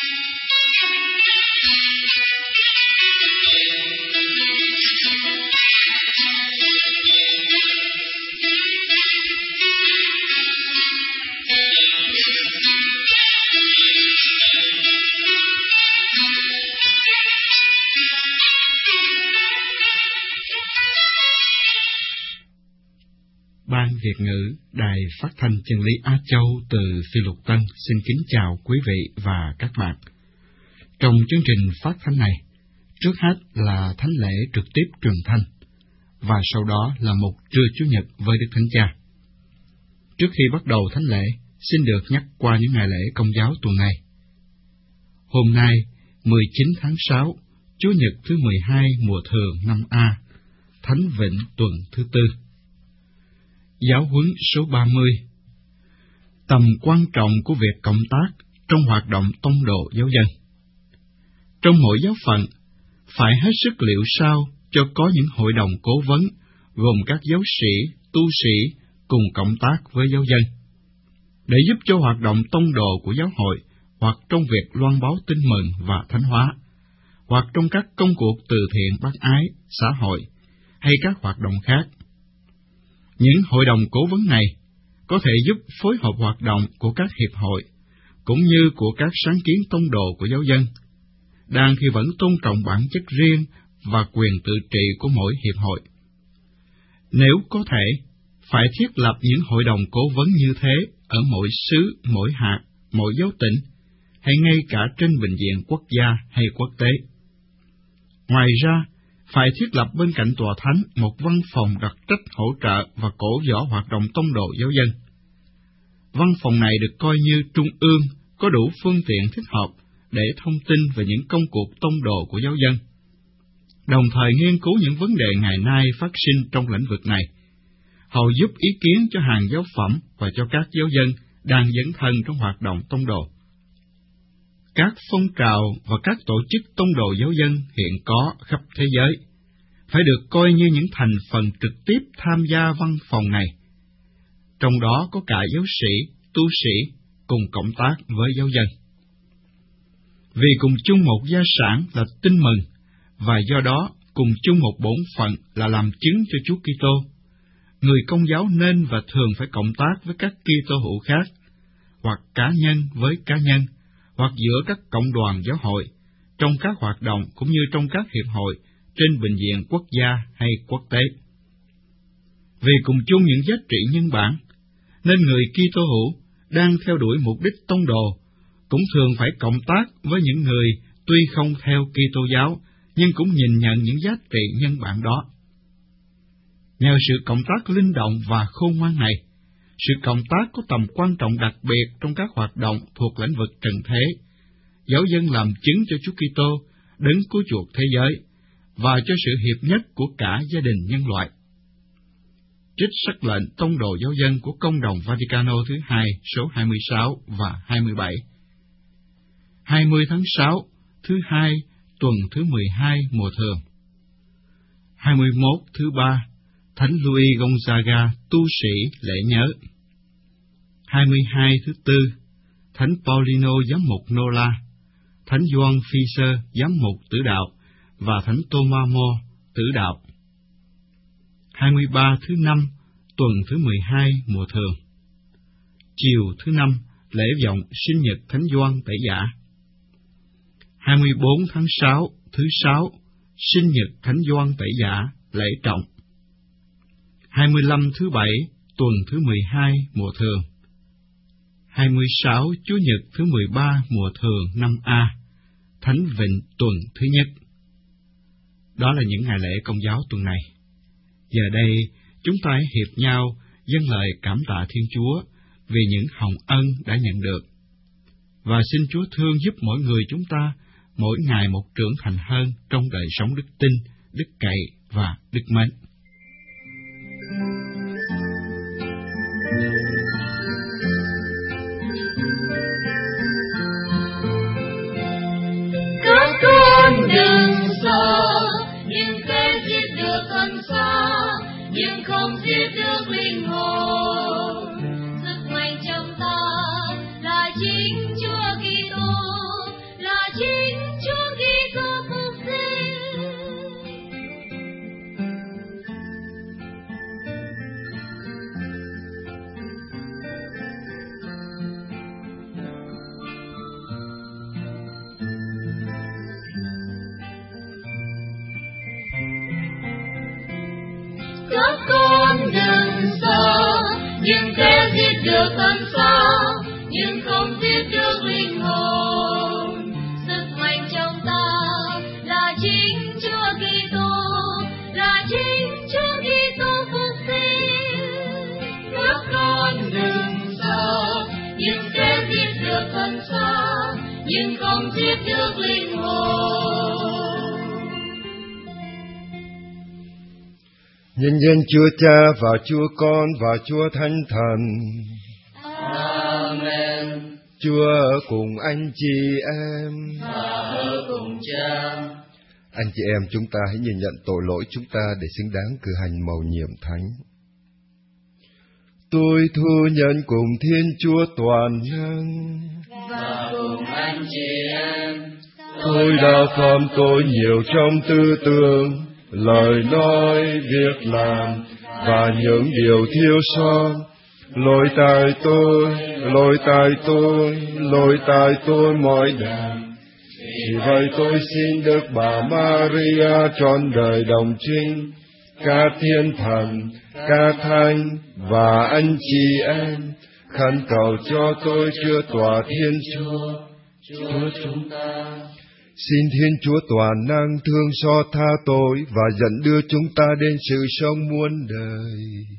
Ban Việt ngữ Đài Phát thanh Chân lý Á Châu từ Phi Lục Tân xin kính chào quý vị và các bạn. Trong chương trình phát thanh này, trước hết là thánh lễ trực tiếp truyền thanh, và sau đó là một trưa Chủ nhật với Đức Thánh Cha. Trước khi bắt đầu thánh lễ, xin được nhắc qua những ngày lễ Công giáo tuần này. Hôm nay, 19 tháng 6, Chủ nhật thứ 12 mùa thường năm A, Thánh Vịnh tuần thứ tư. Giáo huấn số 30. Tầm quan trọng của việc cộng tác trong hoạt động tông đồ giáo dân. Trong mỗi giáo phận, phải hết sức liệu sao cho có những hội đồng cố vấn, gồm các giáo sĩ, tu sĩ, cùng cộng tác với giáo dân, để giúp cho hoạt động tông đồ của giáo hội, hoặc trong việc loan báo tin mừng và thánh hóa, hoặc trong các công cuộc từ thiện bác ái, xã hội, hay các hoạt động khác. Những hội đồng cố vấn này có thể giúp phối hợp hoạt động của các hiệp hội, cũng như của các sáng kiến tông đồ của giáo dân, đang khi vẫn tôn trọng bản chất riêng và quyền tự trị của mỗi hiệp hội. Nếu có thể, phải thiết lập những hội đồng cố vấn như thế ở mỗi xứ, mỗi hạt, mỗi giáo tỉnh, hay ngay cả trên bình diện quốc gia hay quốc tế. Ngoài ra, phải thiết lập bên cạnh tòa thánh một văn phòng đặc trách hỗ trợ và cổ võ hoạt động tông đồ giáo dân. Văn phòng này được coi như trung ương, có đủ phương tiện thích hợp để thông tin về những công cuộc tông đồ của giáo dân, đồng thời nghiên cứu những vấn đề ngày nay phát sinh trong lĩnh vực này, hầu giúp ý kiến cho hàng giáo phẩm và cho các giáo dân đang dấn thân trong hoạt động tông đồ. Các phong trào và các tổ chức tông đồ giáo dân hiện có khắp thế giới phải được coi như những thành phần trực tiếp tham gia văn phòng này, trong đó có cả giáo sĩ, tu sĩ cùng cộng tác với giáo dân. Vì cùng chung một gia sản là tin mừng, và do đó cùng chung một bổn phận là làm chứng cho Chúa Kitô, người Công giáo nên và thường phải cộng tác với các Kitô hữu khác, hoặc cá nhân với cá nhân, hoặc giữa các cộng đoàn giáo hội, trong các hoạt động cũng như trong các hiệp hội trên bình diện quốc gia hay quốc tế. Vì cùng chung những giá trị nhân bản, nên người Kitô hữu đang theo đuổi mục đích tông đồ cũng thường phải cộng tác với những người tuy không theo Kitô giáo nhưng cũng nhìn nhận những giá trị nhân bản đó. Nhờ sự cộng tác linh động và khôn ngoan này, sự cộng tác có tầm quan trọng đặc biệt trong các hoạt động thuộc lĩnh vực trần thế. Giáo dân làm chứng cho Chúa Kitô, đấng cứu chuộc thế giới, và cho sự hiệp nhất của cả gia đình nhân loại. Trích sắc lệnh tông đồ giáo dân của Công đồng Vaticano thứ 2 số 26 và 27. 20 tháng 6, thứ 2, tuần thứ 12 mùa thường. 21 thứ 3, Thánh Louis Gonzaga, tu sĩ lễ nhớ. 22 thứ 4, Thánh Paulino giám mục Nola, Thánh Gioan Fisher giám mục tử đạo và Thánh Thomas More tử đạo. 23 thứ 5, tuần thứ 12 mùa thường. Chiều thứ 5, lễ vọng sinh nhật Thánh Gioan Tẩy Giả. 24 tháng 6, thứ 6, sinh nhật Thánh Gioan Tẩy Giả, lễ trọng. 25 thứ 7, tuần thứ 12 mùa thường. 26 Chủ nhật thứ 13 mùa thường năm A, Thánh Vịnh tuần thứ nhất. Đó là những ngày lễ Công giáo tuần này. Giờ đây, chúng ta hãy hiệp nhau dâng lời cảm tạ Thiên Chúa vì những hồng ân đã nhận được, và xin Chúa thương giúp mỗi người chúng ta mỗi ngày một trưởng thành hơn trong đời sống đức tin, đức cậy và đức mến. Các con đừng sợ những kẻ giết được thân xác, nhưng không giết được linh hồn. Sức mạnh trong ta là chính Chúa Kitô, được thân xác, nhưng không giết được linh hồn. Sức mạnh trong ta là chính Chúa Kitô, là chính Chúa Kitô phục sinh. Các con đừng sợ những kẻ giết được thân xác, nhưng không giết được linh hồn. Nhân danh Chúa Cha và Chúa Con và Chúa Thánh Thần. Amen. Chúa ở cùng anh chị em Và ở cùng Cha. Anh chị em, chúng ta hãy nhìn nhận tội lỗi chúng ta để xứng đáng cử hành mầu nhiệm thánh. Tôi thu nhận cùng Thiên Chúa toàn năng Và cùng anh chị em, tôi đã phạm tội nhiều trong tư tưởng, lời nói, việc làm và những điều thiếu sót. Lỗi tại tôi mỗi đêm. Vì vậy tôi xin Đức Bà Maria trọn đời đồng trinh, các thiên thần, các thánh và anh chị em khẩn cầu cho tôi chưa tòa Thiên Chúa chúng ta. Xin Thiên Chúa toàn năng thương xót tha tội và dẫn đưa chúng ta đến sự sống muôn đời.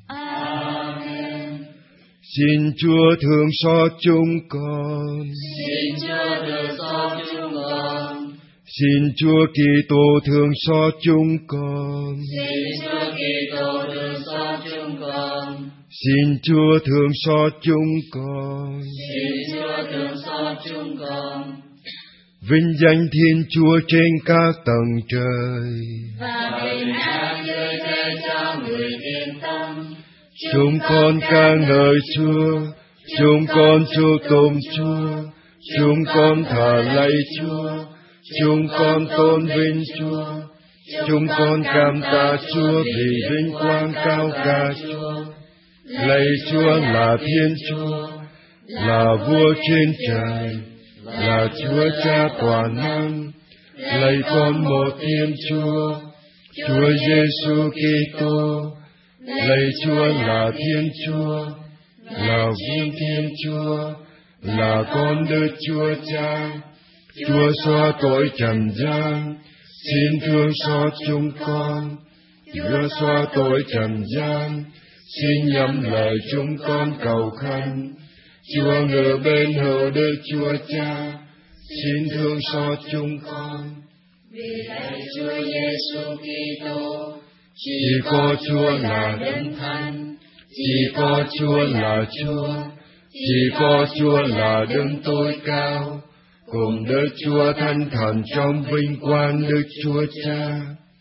Amen. Xin Chúa thương xót chúng con. Xin Chúa thương xót chúng con. Xin Chúa Kitô thương xót chúng con. Xin Chúa Kitô thương xót chúng con. Xin Chúa thương xót chúng con. Xin Chúa thương xót chúng con. Vinh danh Thiên Chúa trên các tầng trời, Và bình an nơi thế cho người yên tâm. chúng con ca ngợi Chúa, chúng con chúc tụng Chúa, chúng con thờ lạy Chúa, chúng con tôn vinh Chúa, chúng con cảm tạ Chúa vì vinh quang cao cả Chúa. Lạy Chúa là Thiên Chúa, là Vua trên trời, là Chúa Cha toàn năng. Lạy con một Thiên Chúa, Chúa Giêsu Kitô. Lạy Chúa là Thiên Chúa, là Viên Thiên Chúa, là con Đức Chúa Cha. Chúa xóa tội trần gian, xin thương xót chúng con. Chúa xóa tội trần gian, xin nhậm lời chúng con cầu khẩn. Chúa ngự bên hữu Đức Chúa Cha, xin thương xót chúng con. Vì lạy Chúa Giêsu Kitô, Chỉ có Chúa là Đấng Thánh, chỉ có Chúa là Chúa, chỉ có Chúa là Đấng tối cao, cùng Đức Chúa Thánh Thần trong vinh quang Đức Chúa Cha.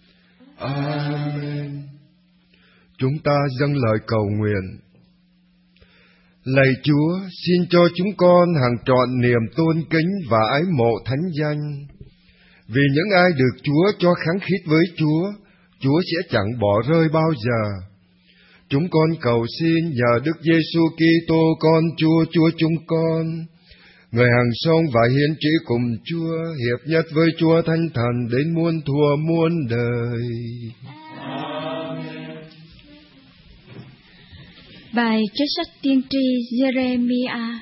Amen. Chúng ta dâng lời cầu nguyện. Lạy Chúa, xin cho chúng con hằng trọn niềm tôn kính và ái mộ thánh danh. Vì những ai được Chúa cho khăng khít với Chúa, Chúa sẽ chẳng bỏ rơi bao giờ. Chúng con cầu xin nhờ Đức Giêsu Kitô con Chúa chúng con, người hằng sống và hiến trị cùng Chúa, hiệp nhất với Chúa Thánh Thần đến muôn thuở muôn đời. Bài trích sách tiên tri Giê-rê-mi-a.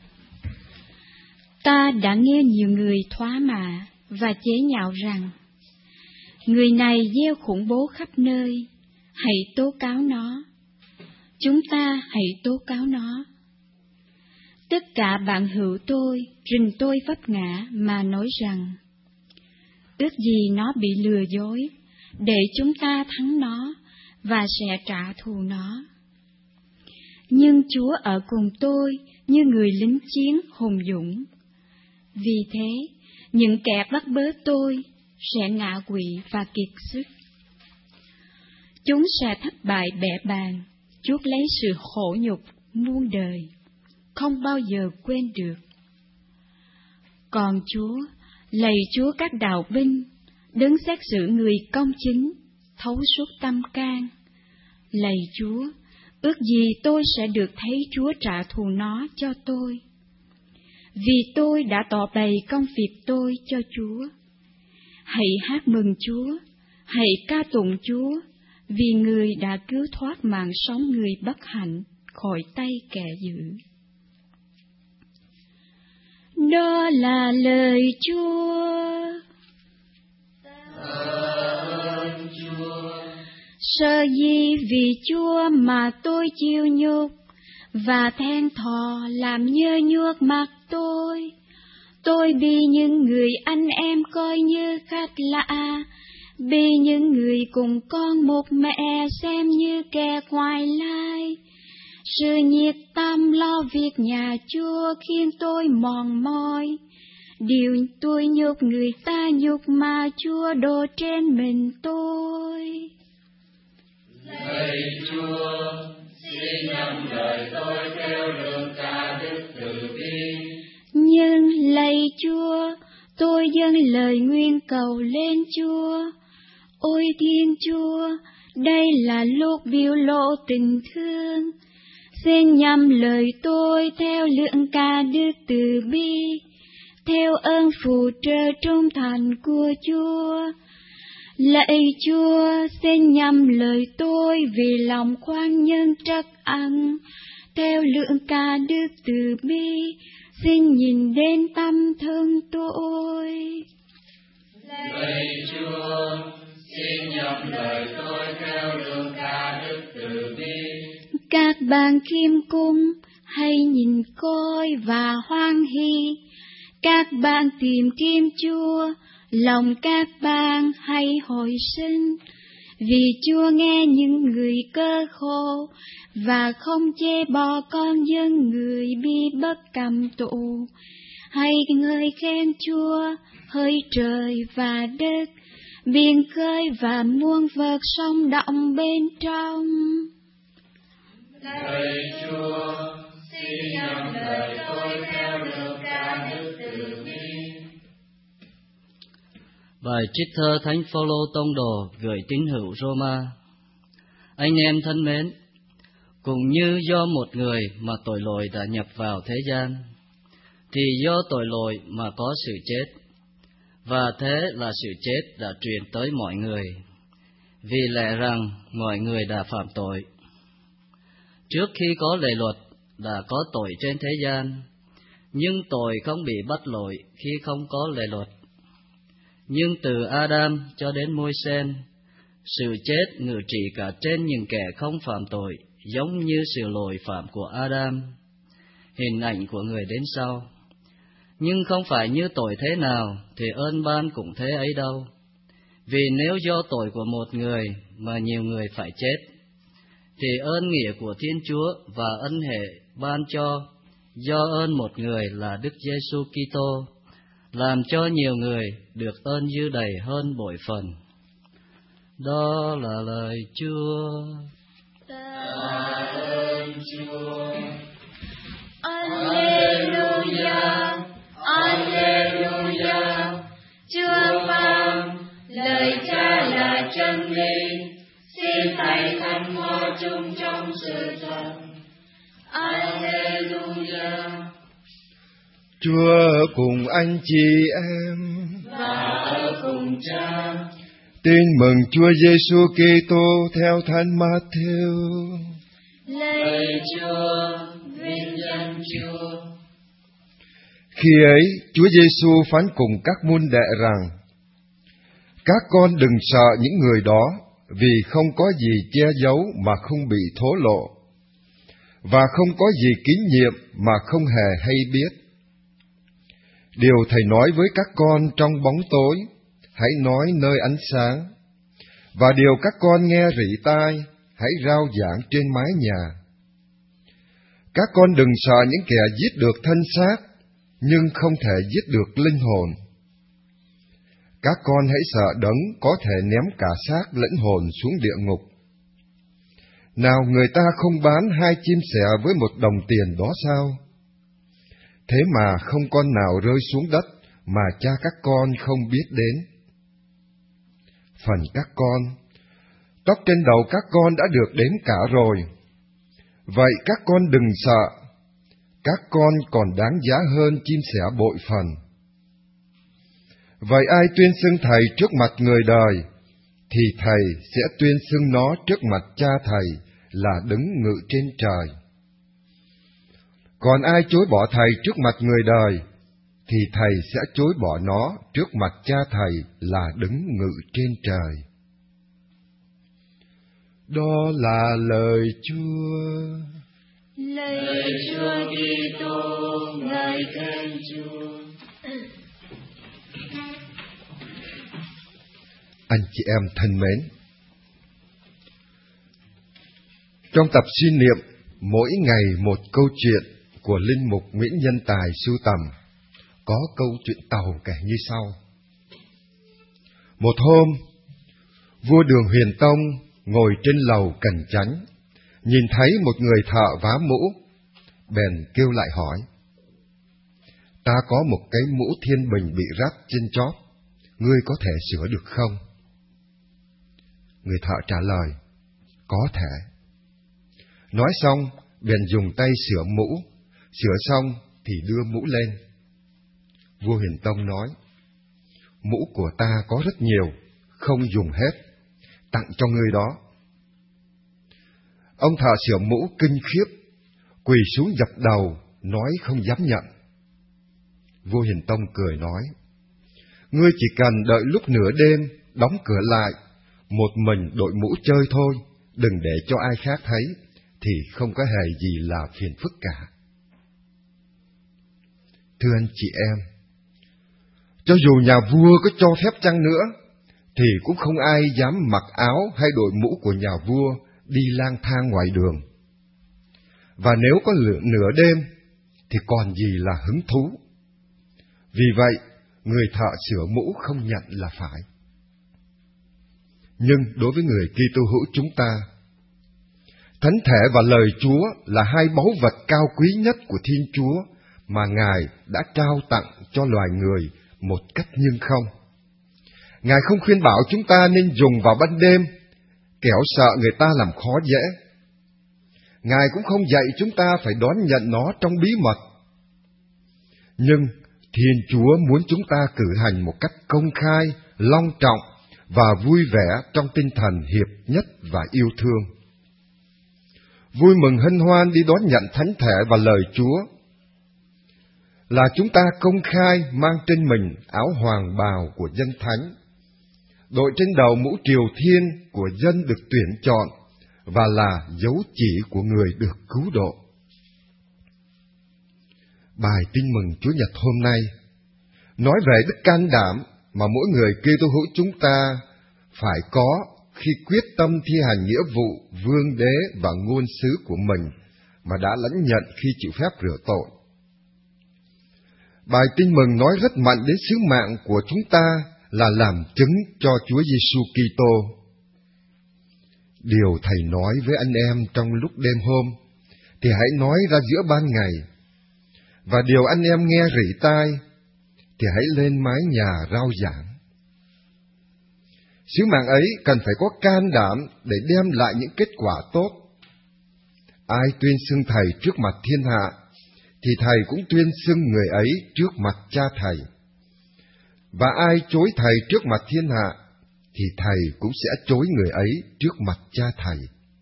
Ta đã nghe nhiều người thoá mạ và chế nhạo rằng, người này gieo khủng bố khắp nơi, hãy tố cáo nó. Chúng ta hãy tố cáo nó. Tất cả bạn hữu tôi rình tôi vấp ngã mà nói rằng, ước gì nó bị lừa dối, để chúng ta thắng nó và sẽ trả thù nó. Nhưng Chúa ở cùng tôi như người lính chiến hùng dũng. Vì thế, những kẻ bắt bớ tôi sẽ ngã quỵ và kiệt sức. Chúng sẽ thất bại bẽ bàng, chuốc lấy sự khổ nhục muôn đời, không bao giờ quên được. Còn Chúa, lạy Chúa các đạo binh, đấng xét xử người công chính, thấu suốt tâm can. Lạy Chúa, ước gì tôi sẽ được thấy Chúa trả thù nó cho tôi. Vì tôi đã tỏ bày công việc tôi cho Chúa. Hãy hát mừng Chúa, hãy ca tụng Chúa, vì người đã cứu thoát mạng sống người bất hạnh, khỏi tay kẻ dữ. Đó là lời Chúa. Sợ gì vì Chúa mà tôi chịu nhục, và than thò làm nhơ nhuốc mặt tôi. Tôi bị những người anh em coi như khách lạ, bị những người cùng con một mẹ xem như kẻ ngoại lai. Sự nhiệt tâm lo việc nhà Chúa khiến tôi mòn mỏi. Điều tôi nhục người ta nhục mà Chúa đổ trên mình tôi. Lạy Chúa, xin nhắm lời tôi theo lương ca đức từ bi. Nhưng lạy Chúa, tôi dâng lời nguyên cầu lên Chúa. Ôi Thiên Chúa, đây là lúc biểu lộ tình thương. Xin nhắm lời tôi theo lượng ca đức từ bi, theo ơn phù trợ trung thành của Chúa. Lạy Chúa, xin nhắm lời tôi vì lòng khoan nhân trắc ẩn, theo lượng ca đức từ bi, xin nhìn đến tâm thương tôi. Lạy Chúa, xin nhắm lời tôi theo lượng ca đức từ bi. Các bạn kim cung hãy nhìn coi và hoan hỉ. Các bạn tìm kiếm Chúa, lòng các bạn hãy hồi sinh. Vì Chúa nghe những người cơ khổ và không chê bỏ con dân người bị bất cầm tụ. Hãy ngợi khen Chúa, hỡi trời và đất, biển khơi và muôn vật sông động bên trong. Lạy Chúa, xin nhắm lời tôi theo lương ca đức từ bi. Bài trích thơ Thánh Phaolô tông đồ gửi tín hữu Roma. Anh em thân mến, cũng như do một người mà tội lỗi đã nhập vào thế gian, thì do tội lỗi mà có sự chết, và thế là sự chết đã truyền tới mọi người, vì lẽ rằng mọi người đã phạm tội. Trước khi có lệ luật đã có tội trên thế gian, nhưng tội không bị bắt lỗi khi không có lệ luật. Nhưng từ Adam cho đến Môi-sen, sự chết ngự trị cả trên những kẻ không phạm tội, giống như sự lỗi phạm của Adam, hình ảnh của người đến sau. Nhưng không phải như tội thế nào thì ơn ban cũng thế ấy đâu. Vì nếu do tội của một người mà nhiều người phải chết, thì ơn nghĩa của Thiên Chúa và ân hệ ban cho do ơn một người là Đức Giêsu Kitô làm cho nhiều người được ơn dư đầy hơn bội phần. Đó là lời Chúa. Tạ ơn Chúa. Alleluia, Alleluia. Chúa phán, lời Cha là chân lý. Xin hãy thánh hóa chung trong sự thật. Alleluia. Chúa cùng anh chị em Và ở cùng Cha. Tin mừng Chúa Giêsu Kitô theo Thánh Ma-thêu. Lạy Chúa, vinh danh Chúa. Khi ấy, Chúa Giêsu phán cùng các môn đệ rằng: Các con đừng sợ những người đó, vì không có gì che giấu mà không bị thổ lộ, và không có gì kín nhiệm mà không hề hay biết. Điều Thầy nói với các con trong bóng tối, hãy nói nơi ánh sáng, và điều các con nghe rỉ tai, hãy rao giảng trên mái nhà. Các con đừng sợ những kẻ giết được thân xác, nhưng không thể giết được linh hồn. Các con hãy sợ Đấng có thể ném cả xác lẫn hồn xuống địa ngục. Nào người ta không bán 2 chim sẻ với 1 đồng tiền đó sao? Thế mà không con nào rơi xuống đất mà Cha các con không biết đến. Phần các con, tóc trên đầu các con đã được đếm cả rồi. Vậy các con đừng sợ, các con còn đáng giá hơn chim sẻ bội phần. Vậy ai tuyên xưng Thầy trước mặt người đời, thì Thầy sẽ tuyên xưng nó trước mặt Cha Thầy là đứng ngự trên trời. Còn ai chối bỏ Thầy trước mặt người đời, thì Thầy sẽ chối bỏ nó trước mặt Cha Thầy là đứng ngự trên trời. Đó là lời Chúa. Lạy Chúa Kitô, ngợi khen Chúa. Anh chị em thân mến, trong tập suy niệm mỗi ngày một câu chuyện của Linh mục Nguyễn Nhân Tài sưu tầm, có câu chuyện tàu kể như sau. Một hôm, vua Đường Huyền Tông ngồi trên lầu Cần Chánh, nhìn thấy một người thợ vá mũ, bèn kêu lại hỏi: Ta có một cái mũ Thiên Bình bị rách trên chóp, ngươi có thể sửa được không? Người thợ trả lời: Có thể. Nói xong, bèn dùng tay sửa mũ, sửa xong thì đưa mũ lên. Vua Huyền Tông nói: Mũ của ta có rất nhiều, không dùng hết, tặng cho ngươi đó. Ông thợ sửa mũ kinh khiếp, quỳ xuống dập đầu, nói không dám nhận. Vua Huyền Tông cười nói: Ngươi chỉ cần đợi lúc nửa đêm, đóng cửa lại, một mình đội mũ chơi thôi, đừng để cho ai khác thấy, thì không có hề gì là phiền phức cả. Thưa anh chị em, cho dù nhà vua có cho phép chăng nữa, thì cũng không ai dám mặc áo hay đội mũ của nhà vua đi lang thang ngoài đường. Và nếu có nửa đêm, thì còn gì là hứng thú. Vì vậy, người thợ sửa mũ không nhận là phải. Nhưng đối với người Kitô hữu chúng ta, Thánh thể và lời Chúa là hai báu vật cao quý nhất của Thiên Chúa mà Ngài đã trao tặng cho loài người một cách nhưng không. Ngài không khuyên bảo chúng ta nên dùng vào ban đêm, kẻo sợ người ta làm khó dễ. Ngài cũng không dạy chúng ta phải đón nhận nó trong bí mật. Nhưng Thiên Chúa muốn chúng ta cử hành một cách công khai, long trọng và vui vẻ trong tinh thần hiệp nhất và yêu thương. Vui mừng hân hoan đi đón nhận Thánh thể và lời Chúa là chúng ta công khai mang trên mình áo hoàng bào của dân thánh, đội trên đầu mũ triều thiên của dân được tuyển chọn và là dấu chỉ của người được cứu độ. Bài Tin mừng Chúa Nhật hôm nay nói về đức can đảm mà mỗi người Kitô hữu chúng ta phải có khi quyết tâm thi hành nghĩa vụ vương đế và ngôn sứ của mình mà đã lãnh nhận khi chịu phép rửa tội. Bài Tin mừng nói rất mạnh đến sứ mạng của chúng ta là làm chứng cho Chúa Giêsu Kitô. Điều Thầy nói với anh em trong lúc đêm hôm thì hãy nói ra giữa ban ngày, và điều anh em nghe rỉ tai thì hãy lên mái nhà rao giảng. Sứ mạng ấy cần phải có can đảm để đem lại những kết quả tốt. Ai tuyên xưng Thầy trước mặt thiên hạ, thì Thầy cũng tuyên xưng người ấy trước mặt Cha Thầy. Và ai chối Thầy trước mặt thiên hạ, thì Thầy cũng sẽ chối người ấy trước mặt Cha Thầy.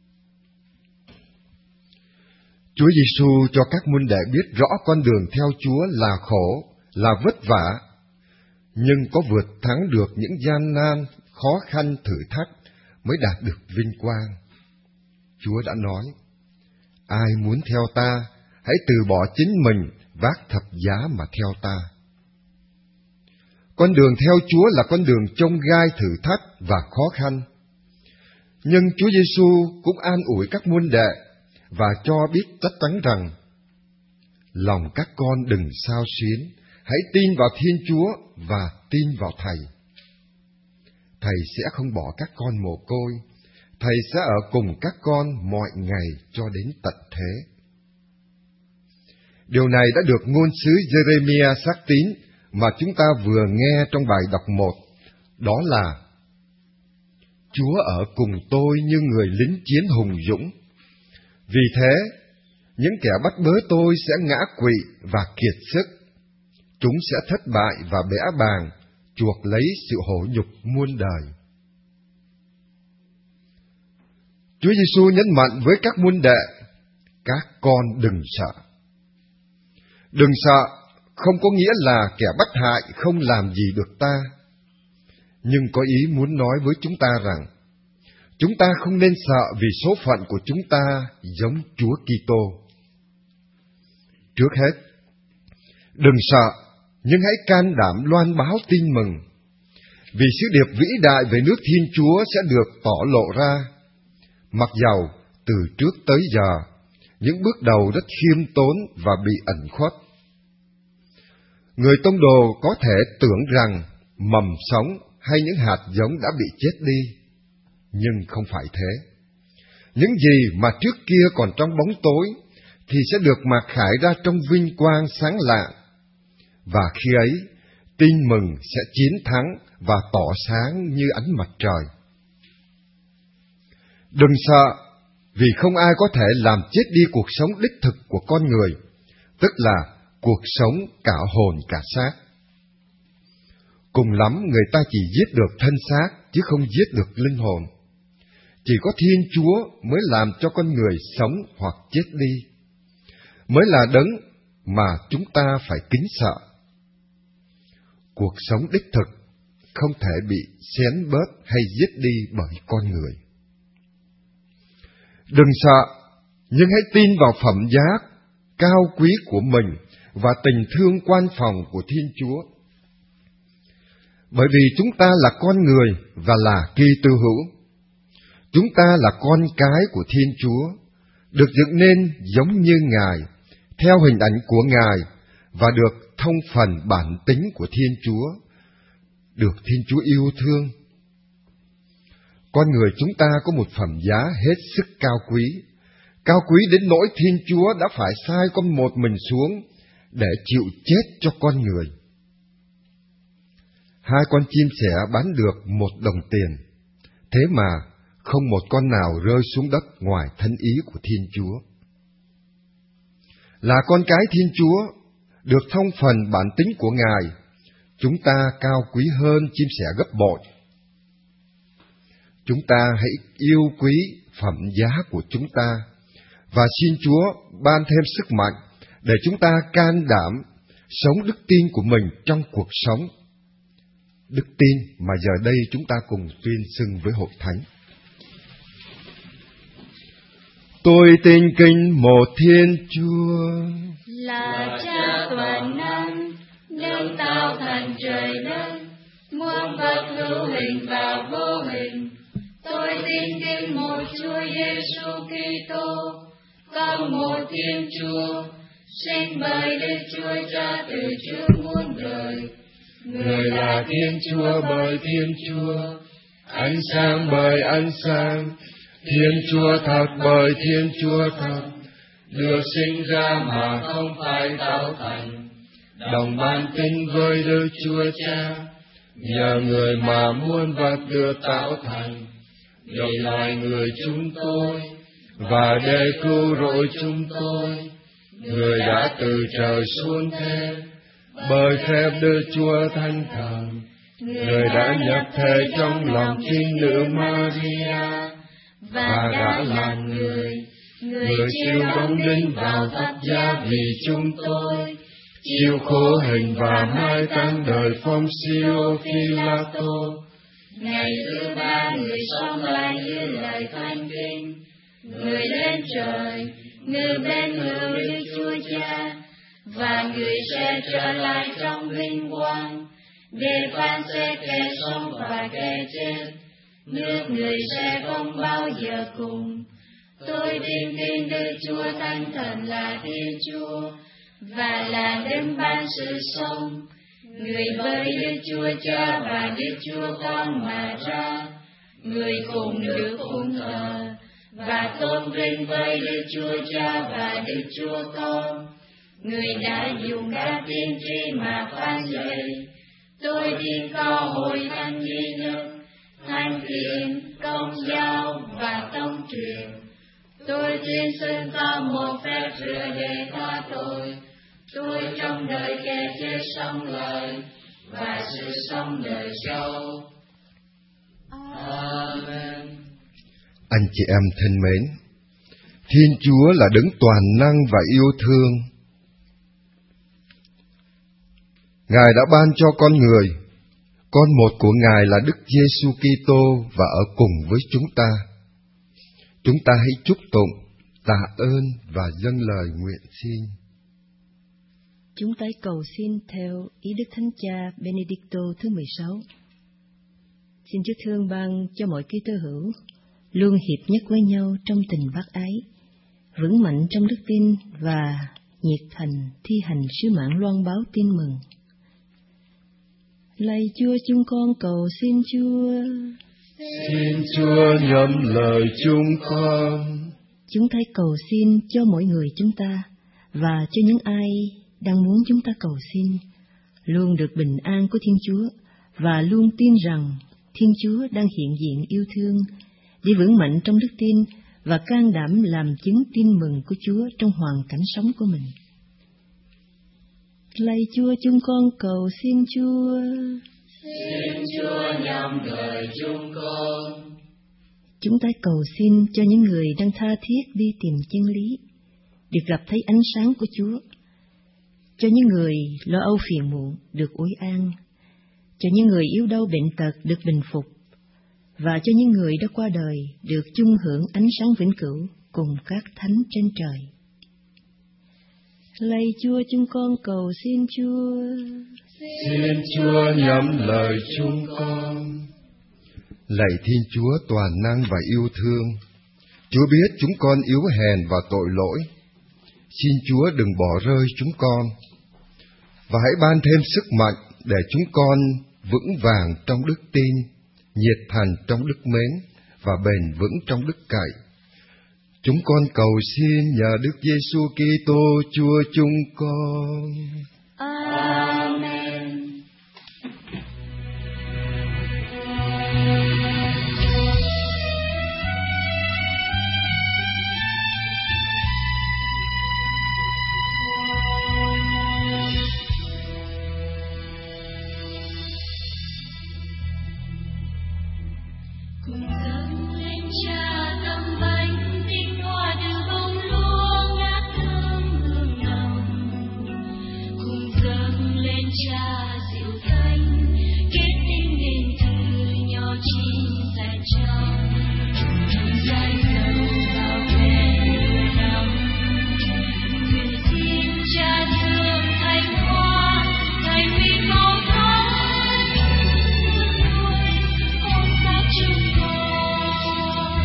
Chúa Giêsu cho các môn đệ biết rõ con đường theo Chúa là khổ, là vất vả, nhưng có vượt thắng được những gian nan, khó khăn, thử thách mới đạt được vinh quang. Chúa đã nói: Ai muốn theo ta, hãy từ bỏ chính mình, vác thập giá mà theo ta. Con đường theo Chúa là con đường chông gai thử thách và khó khăn. Nhưng Chúa Giêsu cũng an ủi các môn đệ và cho biết chắc chắn rằng: Lòng các con đừng xao xuyến, hãy tin vào Thiên Chúa và tin vào Thầy. Thầy sẽ không bỏ các con mồ côi, Thầy sẽ ở cùng các con mọi ngày cho đến tận thế. Điều này đã được ngôn sứ Giê-rê-mi-a xác tín mà chúng ta vừa nghe trong bài đọc 1, đó là: Chúa ở cùng tôi như người lính chiến hùng dũng. Vì thế, những kẻ bắt bớ tôi sẽ ngã quỵ và kiệt sức. Chúng sẽ thất bại và bẽ bàng, chuộc lấy sự hổ nhục muôn đời. Chúa Giêsu nhấn mạnh với các môn đệ: Các con đừng sợ. Đừng sợ không có nghĩa là kẻ bắt hại không làm gì được ta, nhưng có ý muốn nói với chúng ta rằng chúng ta không nên sợ vì số phận của chúng ta giống Chúa Kitô. Trước hết, đừng sợ, nhưng hãy can đảm loan báo tin mừng, vì sứ điệp vĩ đại về nước Thiên Chúa sẽ được tỏ lộ ra, mặc dầu từ trước tới giờ những bước đầu rất khiêm tốn và bị ẩn khuất. Người tông đồ có thể tưởng rằng mầm sống hay những hạt giống đã bị chết đi, nhưng không phải thế. Những gì mà trước kia còn trong bóng tối thì sẽ được mạc khải ra trong vinh quang sáng lạng, và khi ấy tin mừng sẽ chiến thắng và tỏ sáng như ánh mặt trời. Đừng sợ, vì không ai có thể làm chết đi cuộc sống đích thực của con người, tức là cuộc sống cả hồn cả xác. Cùng lắm người ta chỉ giết được thân xác, chứ không giết được linh hồn. Chỉ có Thiên Chúa mới làm cho con người sống hoặc chết đi, mới là đấng mà chúng ta phải kính sợ. Cuộc sống đích thực không thể bị xén bớt hay giết đi bởi con người. Đừng sợ, nhưng hãy tin vào phẩm giá cao quý của mình và tình thương quan phòng của Thiên Chúa. Bởi vì chúng ta là con người và là Kitô hữu. Chúng ta là con cái của Thiên Chúa, được dựng nên giống như Ngài, theo hình ảnh của Ngài, và được thông phần bản tính của Thiên Chúa, được Thiên Chúa yêu thương. Con người chúng ta có một phẩm giá hết sức cao quý đến nỗi Thiên Chúa đã phải sai con một mình xuống để chịu chết cho con người. 2 con chim sẻ bán được 1 đồng tiền, thế mà không một con nào rơi xuống đất ngoài thánh ý của Thiên Chúa. Là con cái Thiên Chúa, được thông phần bản tính của Ngài, chúng ta cao quý hơn chim sẻ gấp bội. Chúng ta hãy yêu quý phẩm giá của chúng ta, và xin Chúa ban thêm sức mạnh để chúng ta can đảm sống đức tin của mình trong cuộc sống. Đức tin mà giờ đây chúng ta cùng tuyên xưng với hội thánh. Tôi tin kính một Thiên Chúa, là Cha toàn năng, đấng tạo thành trời đất, muôn vật hữu hình và vô hình. Tôi tin kính một Chúa Giêsu Kitô, con một Thiên Chúa, sinh bởi Đức Chúa Cha từ trước muôn đời. Người là Thiên Chúa bởi Thiên Chúa, ánh sáng bởi ánh sáng, Thiên Chúa thật bởi Thiên Chúa thật, được sinh ra mà không phải tạo thành, đồng ban tính với Đức Chúa Cha, nhờ người mà muôn vật được tạo thành, vì loài người chúng tôi, và để cứu rỗi chúng tôi, người đã từ trời xuống thế, bởi phép Đức Chúa Thánh Thần, người đã nhập thể trong lòng trinh nữ Maria, và đã làm người chịu đóng đinh vào thập giá vì chúng tôi, chịu khổ hình và mai táng đời Poncio Pilato. Ngày thứ 3 người sống lại như lời Thánh Kinh, người lên trời, người bên hữu Đức Chúa Cha, và người sẽ trở lại trong vinh quang để phán xét kẻ sống và kẻ chết. Nước người sẽ không bao giờ cùng. Tôi tin tin Đức Chúa Thánh Thần là Thiên Chúa, và là đấng ban sự sống, người với Đức Chúa Cha và Đức Chúa Con mà ra, người cùng được phụng thờ và tôn vinh với Đức Chúa Cha và Đức Chúa Con, người đã dùng các tiên tri mà phán dạy. Tôi tin có hội thánh duy nhất, thánh thiện, công giáo và tông truyền. Tôi tuyên xưng có một phép rửa để tha tội. Tôi trong đời kẻ chết sống lại và sự sống đời sau. Amen. Anh chị em thân mến, Thiên Chúa là đấng toàn năng và yêu thương. Ngài đã ban cho con người, con một của Ngài là Đức Giêsu Kitô và ở cùng với chúng ta. Chúng ta hãy chúc tụng, tạ ơn và dâng lời nguyện xin. Chúng ta cầu xin theo ý Đức Thánh Cha Benedicto thứ 16. Xin Chúa thương ban cho mọi Kitô hữu luôn hiệp nhất với nhau trong tình bác ái, vững mạnh trong đức tin và nhiệt thành thi hành sứ mạng loan báo tin mừng. Lạy Chúa, chúng con cầu xin Chúa. Xin Chúa nhậm lời chúng con. Chúng ta cầu xin cho mỗi người chúng ta và cho những ai đang muốn chúng ta cầu xin luôn được bình an của Thiên Chúa và luôn tin rằng Thiên Chúa đang hiện diện yêu thương để vững mạnh trong đức tin và can đảm làm chứng tin mừng của Chúa trong hoàn cảnh sống của mình. Lạy Chúa, chúng con cầu xin Chúa. Xin Chúa nhậm lời chúng con. Chúng ta cầu xin cho những người đang tha thiết đi tìm chân lý, được gặp thấy ánh sáng của Chúa, cho những người lo âu phiền muộn được ủi an, cho những người yếu đau bệnh tật được bình phục, và cho những người đã qua đời được chung hưởng ánh sáng vĩnh cửu cùng các thánh trên trời. Lạy Chúa, chúng con cầu xin Chúa. Xin Chúa nhậm lời chúng con. Lạy Thiên Chúa toàn năng và yêu thương, Chúa biết chúng con yếu hèn và tội lỗi. Xin Chúa đừng bỏ rơi chúng con, và hãy ban thêm sức mạnh để chúng con vững vàng trong đức tin, nhiệt thành trong đức mến và bền vững trong đức cậy. Chúng con cầu xin nhờ Đức Giêsu Kitô Chúa chúng con. Amen. Cùng dâng lên Cha tấm bánh tinh hoa từ bông lúa ngát thơm hương nồng. Cùng dâng lên Cha dịu thanh kết tinh đền thờ nhỏ chín sạch trong. Dài dầu vào bên lòng. Nguyện xin Cha thương thanh hoa thành vì màu thánh nuôi ôm sát chúng con.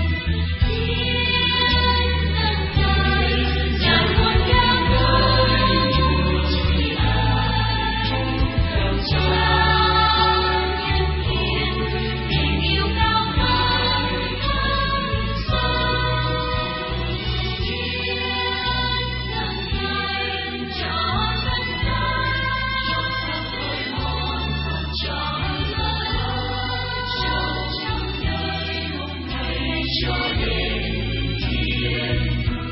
Thiên tân đời chẳng muốn nhớ tới chỉ ai cầu cho nhân thiên tình yêu cao hơn thân sâu. Thiên tân đời cho dân đời trong sắc đôi mòn cho sâu trong đời hôm nay cho đến thiên.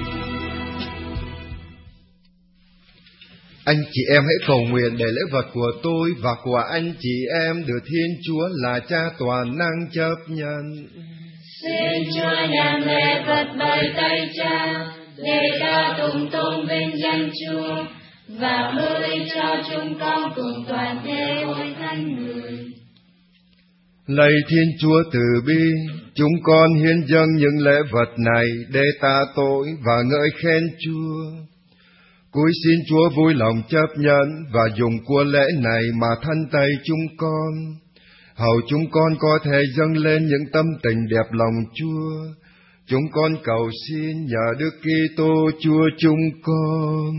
Anh chị em hãy cầu nguyện để lễ vật của tôi và của anh chị em được Thiên Chúa là Cha toàn năng chấp nhận. Xin Chúa nhận lễ vật bởi tay Cha để ca tụng tôn vinh danh Chúa và mưu linh cho chúng con cùng toàn thể hội thánh người. Lạy Thiên Chúa từ bi, chúng con hiến dâng những lễ vật này để tạ tội và ngợi khen Chúa. Cúi xin Chúa vui lòng chấp nhận và dùng của lễ này mà thân tay chúng con, hầu chúng con có thể dâng lên những tâm tình đẹp lòng Chúa. Chúng con cầu xin nhờ Đức Kitô Chúa chúng con.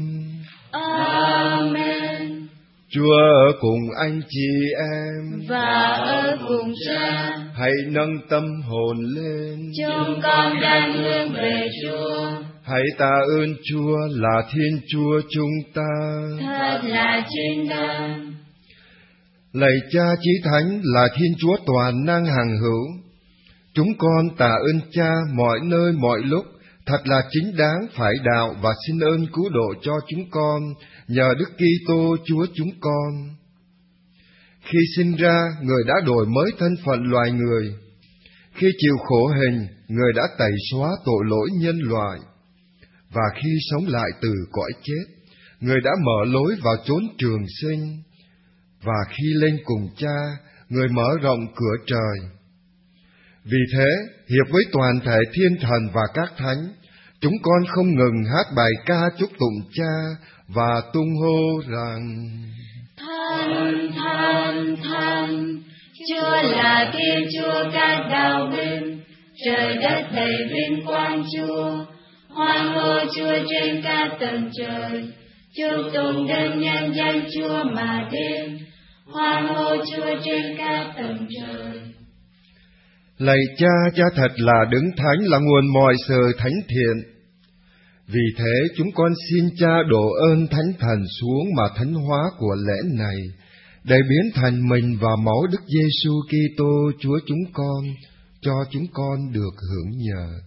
Amen. Chúa ở cùng anh chị em Và ở cùng Cha, hãy nâng tâm hồn lên. chúng con đang hướng về Chúa. Hãy tạ ơn Chúa là Thiên Chúa chúng ta. Thật là chính đáng. Lạy Cha Chí Thánh là Thiên Chúa toàn năng hằng hữu, chúng con tạ ơn Cha mọi nơi mọi lúc, thật là chính đáng phải đạo và xin ơn cứu độ cho chúng con nhờ Đức Kitô Chúa chúng con. Khi sinh ra, Người đã đổi mới thân phận loài người. Khi chịu khổ hình, Người đã tẩy xóa tội lỗi nhân loại. Và khi sống lại từ cõi chết, Người đã mở lối vào chốn trường sinh. và khi lên cùng Cha, Người mở rộng cửa trời. Vì thế, hiệp với toàn thể thiên thần và các thánh, chúng con không ngừng hát bài ca chúc tụng Cha và tung hô rằng: Thần, thần, thần, Chúa là Thiên Chúa các đạo binh, trời đất đầy vinh quang Chúa. Hoan hô Chúa trên các tầng trời, chúc tụng đấng nhân danh Chúa mà đến. Hoan hô Chúa trên các tầng trời. Lạy Cha, Cha thật là đấng thánh, là nguồn mọi sự thánh thiện. Vì thế chúng con xin Cha đổ ơn thánh thần xuống mà thánh hóa của lễ này, để biến thành mình và máu Đức Giêsu Kitô Chúa chúng con, cho chúng con được hưởng nhờ.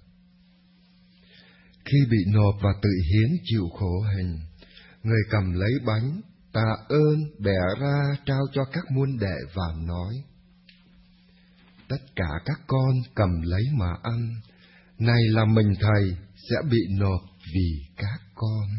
Khi bị nộp và tự hiến chịu khổ hình, Người cầm lấy bánh, tạ ơn, bẻ ra trao cho các môn đệ và nói: tất cả các con cầm lấy mà ăn, này là mình Thầy sẽ bị nộp vì các con.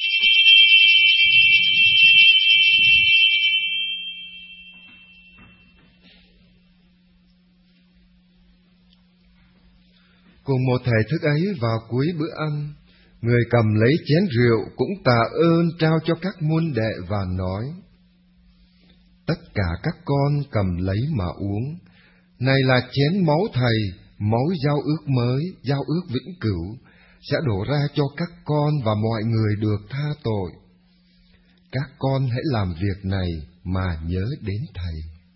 Cùng một thể thức ấy vào cuối bữa ăn, Người cầm lấy chén rượu cũng tạ ơn trao cho các môn đệ và nói: tất cả các con cầm lấy mà uống, này là chén máu Thầy, máu giao ước mới, giao ước vĩnh cửu, sẽ đổ ra cho các con và mọi người được tha tội. Các con hãy làm việc này mà nhớ đến Thầy.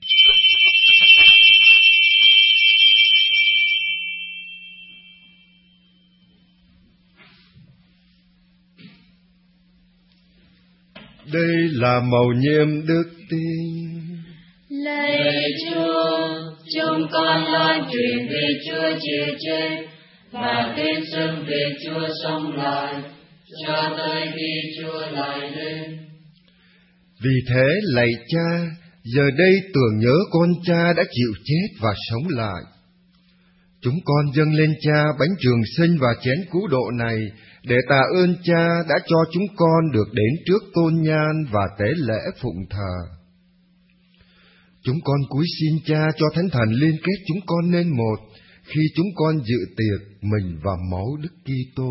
Đây là mầu nhiệm đức tin. Lạy Chúa, chúng con loan truyền về Chúa chịu chết và tuyên xưng về Chúa sống lại, cho tới khi Chúa lại lên. Vì thế, lạy Cha, giờ đây tưởng nhớ con Cha đã chịu chết và sống lại. Chúng con dâng lên Cha bánh trường sinh và chén cứu độ này, để tạ ơn Cha đã cho chúng con được đến trước tôn nhan và tế lễ phụng thờ. Chúng con cúi xin Cha cho Thánh Thần liên kết chúng con nên một, khi chúng con dự tiệc mình và máu Đức Kitô.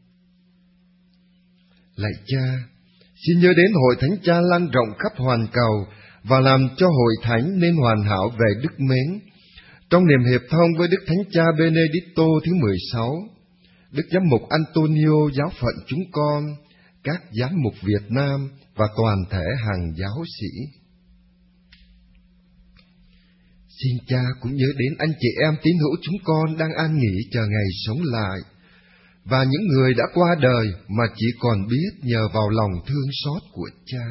Lạy Cha, xin nhớ đến hội Thánh Cha lan rộng khắp hoàn cầu và làm cho hội thánh nên hoàn hảo về đức mến. Trong niềm hiệp thông với Đức Thánh Cha Benedicto thứ 16, Đức Giám mục Antonio giáo phận chúng con, các giám mục Việt Nam và toàn thể hàng giáo sĩ. Xin Cha cũng nhớ đến anh chị em tín hữu chúng con đang an nghỉ chờ ngày sống lại, và những người đã qua đời mà chỉ còn biết nhờ vào lòng thương xót của Cha.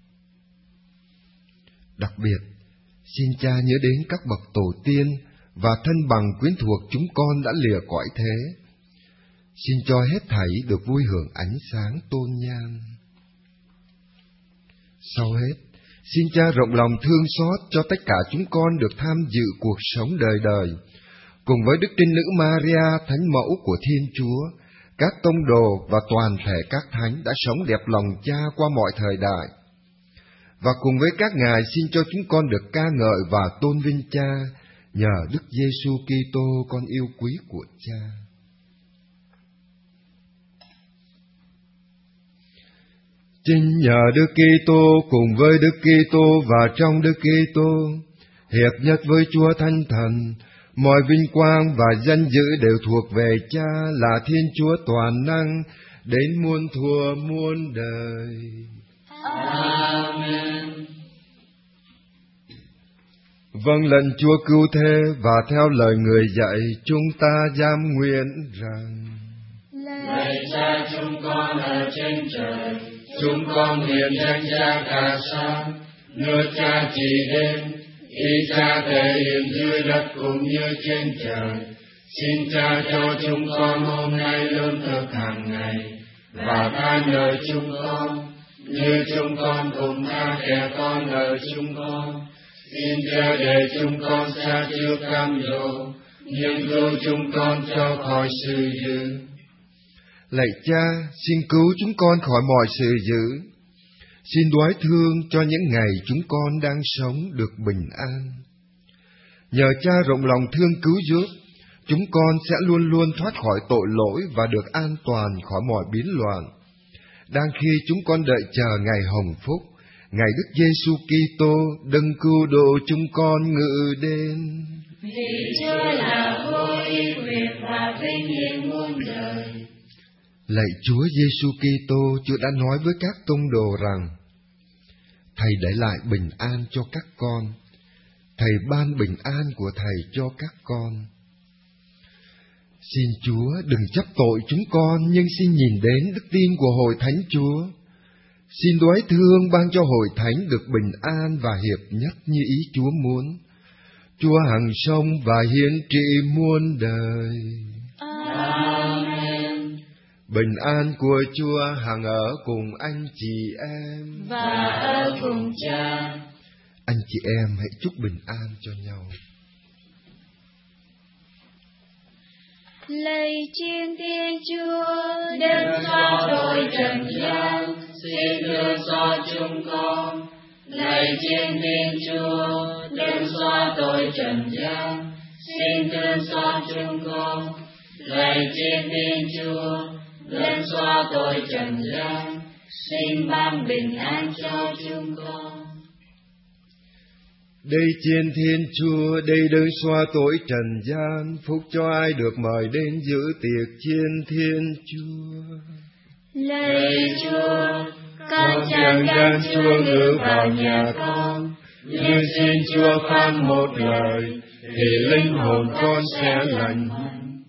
Đặc biệt, xin Cha nhớ đến các bậc tổ tiên và thân bằng quyến thuộc chúng con đã lìa cõi thế. Xin cho hết thảy được vui hưởng ánh sáng tôn nhan. Sau hết, xin Cha rộng lòng thương xót cho tất cả chúng con được tham dự cuộc sống đời đời, cùng với Đức Trinh Nữ Maria, Thánh Mẫu của Thiên Chúa, các tông đồ và toàn thể các thánh đã sống đẹp lòng Cha qua mọi thời đại. Và cùng với các ngài xin cho chúng con được ca ngợi và tôn vinh Cha, nhờ Đức Giêsu Kitô con yêu quý của Cha. Chính nhờ Đức Kitô cùng với Đức Kitô và trong Đức Kitô, hiệp nhất với Chúa Thánh Thần, mọi vinh quang và danh dự đều thuộc về Cha là Thiên Chúa toàn năng, đến muôn thuở muôn đời. Amen. Vâng lệnh Chúa cứu thế và theo lời Người dạy, chúng ta giam nguyện rằng: Lạy Cha chúng con ở trên trời, chúng con nguyện danh Cha cả sáng, nước Cha chỉ đến, ý Cha thể hiện dưới đất cũng như trên trời. Xin Cha cho chúng con hôm nay lương thực hàng ngày, và tha nợ chúng con, như chúng con cũng tha kẻ con nợ chúng con. Xin Cha để chúng con xa trước cam dỗ, nhưng cứu chúng con cho khỏi sự dữ. Lạy Cha, xin cứu chúng con khỏi mọi sự dữ. Xin đoái thương cho những ngày chúng con đang sống được bình an. Nhờ Cha rộng lòng thương cứu giúp, chúng con sẽ luôn luôn thoát khỏi tội lỗi và được an toàn khỏi mọi biến loạn. Đang khi chúng con đợi chờ ngày hồng phúc, ngày Đức Giêsu Kitô đấng cứu độ chúng con ngự đến. Vì Chúa là vua uy quyền và vinh hiển muôn đời. Lạy Chúa Giêsu Kitô, Chúa đã nói với các tông đồ rằng: Thầy để lại bình an cho các con. Thầy ban bình an của Thầy cho các con. Xin Chúa đừng chấp tội chúng con, nhưng xin nhìn đến đức tin của Hội Thánh Chúa. Xin đoái thương ban cho Hội Thánh được bình an và hiệp nhất như ý Chúa muốn. Chúa hằng sống và hiển trị muôn đời. Amen. Bình an của Chúa hằng ở cùng anh chị em và ở cùng Cha. Anh chị em hãy chúc bình an cho nhau. Lạy Thiên Thiên Chúa, Đấng xóa tội trần gian, xin thương xót chúng con. Lạy Thiên Thiên Chúa, Đấng xóa tội trần gian, xin thương xót chúng con. Lạy Thiên Thiên Chúa, Đấng xóa tội trần gian, xin ban bình an cho chúng con. Đây Thiên Thiên Chúa, đây đấng xóa tội trần gian, phúc cho ai được mời đến dự tiệc Thiên Thiên Chúa. Lạy Chúa, con chẳng gan Chúa ngự vào nhà con, nhưng xin Chúa phán một lời, thì linh hồn con sẽ lành mạnh.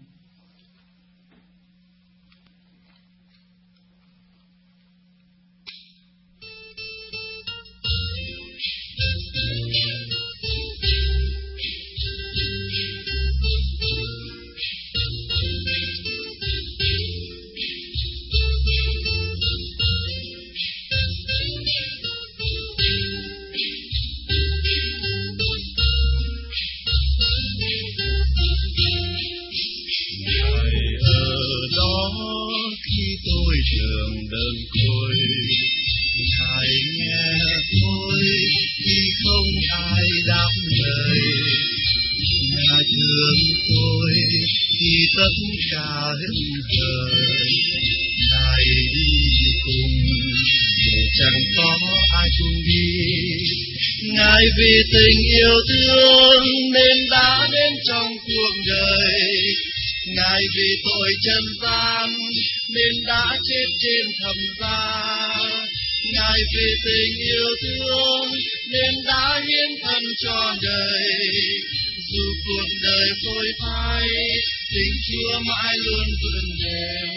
Trường đơn côi, Ngài nghe tôi khi không ai đáp lời. Ngài thương tôi khi tất cả hững hờ. Ngài đi cùng dù chẳng có ai cùng đi. Ngài vì tình yêu thương nên đã đến trong cuộc đời. Ngài vì tội trần gian nên đã chết trên thập giá. Ngài vì tình yêu thương nên đã hiến thân cho đời. Dù cuộc đời phôi phai, tình Chúa mãi luôn vững bền.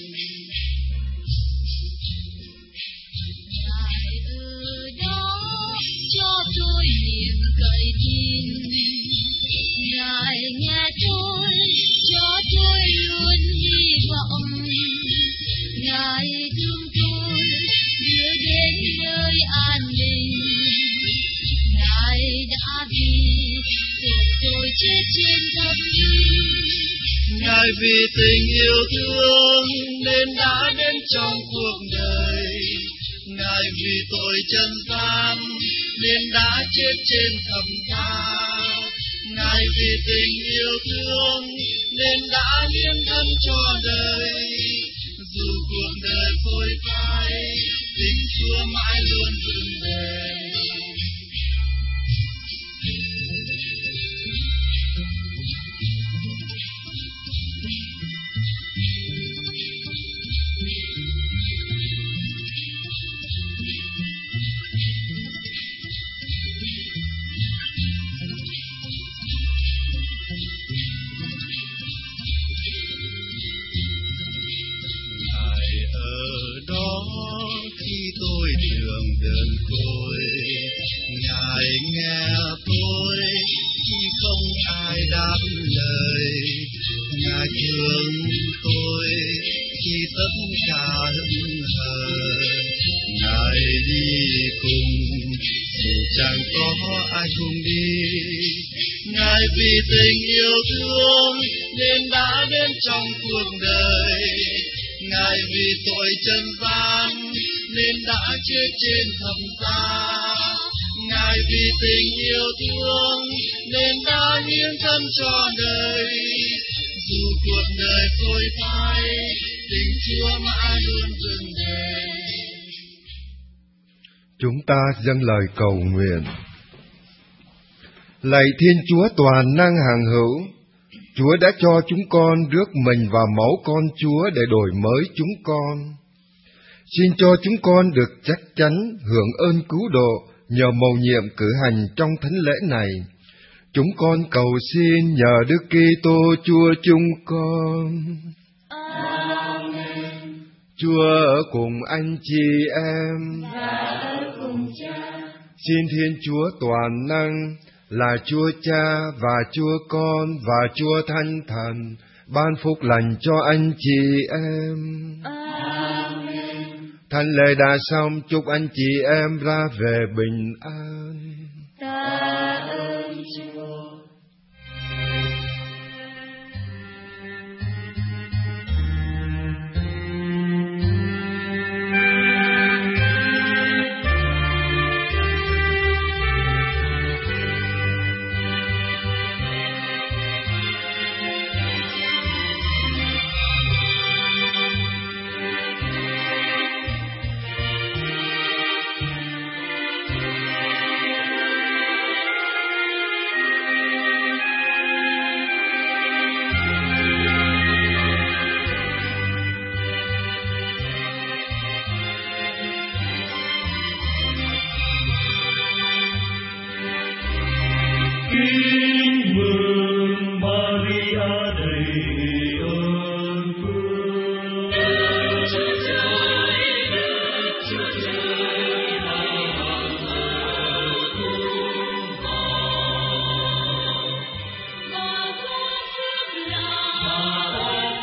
Ngài ở đó cho tôi niềm cậy tin. Ngài nghe tôi cho tôi luôn hy vọng. Ngài thương tôi đưa đến nơi an bình. Ngài đã vì cuộc tôi chết trên thập giá. Ngài vì tình yêu thương nên đã đến trong cuộc đời. Ngài vì tội trần gian nên đã chết trên thập giá. Ngài vì tình yêu thương nên đã hiến thân cho đời. Dù cuộc đời phôi phai, tình Chúa mãi luôn vững bền. Tôi trường đơn côi, Ngài nghe tôi khi không ai đáp lời. Ngài thương tôi khi tất cả hững hờ. Ngài đi cùng dù chẳng có ai cùng đi. Ngài vì tình yêu thương nên đã đến trong cuộc đời. Ngài vì tội trần gian nên đã chết trên thập giá. Ngài vì tình yêu thương nên đã hiến thân cho đời. Dù cuộc đời phôi phai, tình Chúa mãi luôn vững bền. Chúng ta dâng lời cầu nguyện. Lạy Thiên Chúa toàn năng hằng hữu, Chúa đã cho chúng con rước mình vào máu con Chúa để đổi mới chúng con. Xin cho chúng con được chắc chắn hưởng ơn cứu độ nhờ mầu nhiệm cử hành trong thánh lễ này. Chúng con cầu xin nhờ Đức Kitô Chúa chúng con. Amen. Chúa ở cùng anh chị em. Và ở cùng Cha. Xin Thiên Chúa toàn năng là Chúa Cha và Chúa Con và Chúa Thánh Thần ban phúc lành cho anh chị em. Amen. Thánh lễ đã xong, chúc anh chị em ra về bình an. Ta ơn Chúa. Kính mừng Maria đầy ơn phước. Chúa Trời, Đức Chúa Trời hằng ở cùng con. Và con phước là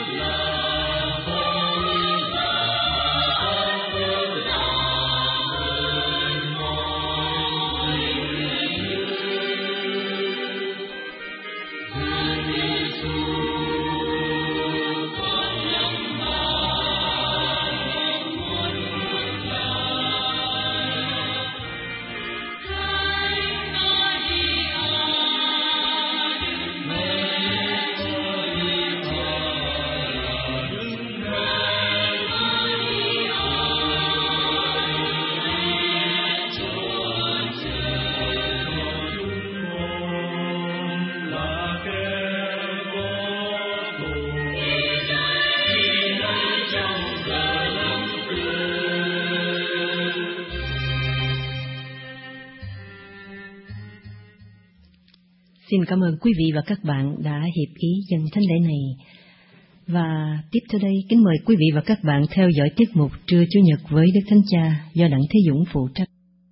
Xin cảm ơn quý vị và các bạn đã hiệp ý dâng thánh lễ này. Và tiếp theo đây, kính mời quý vị và các bạn theo dõi tiết mục Trưa Chủ nhật với Đức Thánh Cha do Đặng Thế Dũng phụ trách.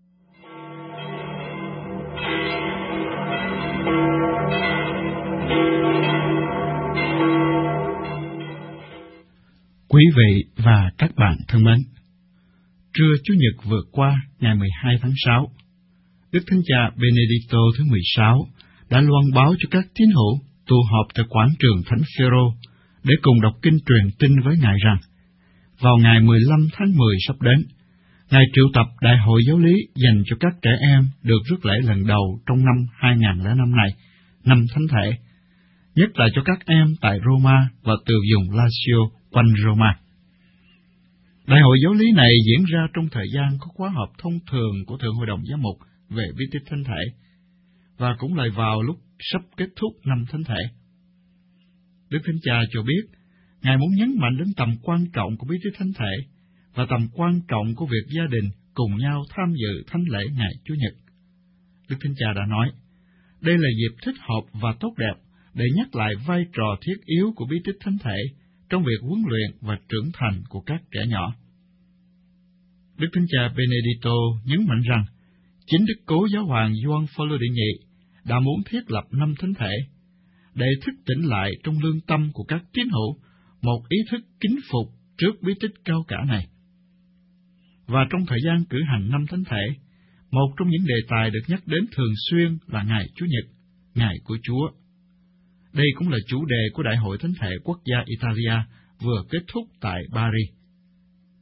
Quý vị và các bạn thân mến, trưa Chủ nhật vừa qua, ngày 12 tháng 6, Đức Thánh Cha Benedicto thứ 16 đã loan báo cho các tín hữu tụ họp tại quảng trường Thánh Phêrô để cùng đọc kinh truyền tin với Ngài rằng, vào ngày 15 tháng 10 sắp đến, Ngài triệu tập Đại hội Giáo lý dành cho các trẻ em được rước lễ lần đầu trong năm 2005 này, năm Thánh Thể, nhất là cho các em tại Roma và từ vùng Lazio quanh Roma. Đại hội Giáo lý này diễn ra trong thời gian có khóa họp thông thường của Thượng Hội đồng Giám mục về bí tích Thánh Thể, và cũng lại vào lúc sắp kết thúc năm Thánh Thể. Đức Thánh Cha cho biết, Ngài muốn nhấn mạnh đến tầm quan trọng của bí tích Thánh Thể và tầm quan trọng của việc gia đình cùng nhau tham dự thánh lễ ngày Chủ nhật. Đức Thánh Cha đã nói, đây là dịp thích hợp và tốt đẹp để nhắc lại vai trò thiết yếu của bí tích Thánh Thể trong việc huấn luyện và trưởng thành của các trẻ nhỏ. Đức Thánh Cha Benedicto nhấn mạnh rằng, chính Đức Cố Giáo hoàng Gioan Phaolô đệ nhị đã muốn thiết lập năm Thánh Thể để thức tỉnh lại trong lương tâm của các tín hữu một ý thức kính phục trước bí tích cao cả này. Và trong thời gian cử hành năm Thánh Thể, một trong những đề tài được nhắc đến thường xuyên là Ngày Chủ nhật, Ngày của Chúa. Đây cũng là chủ đề của Đại hội Thánh Thể Quốc gia Italia vừa kết thúc tại Paris.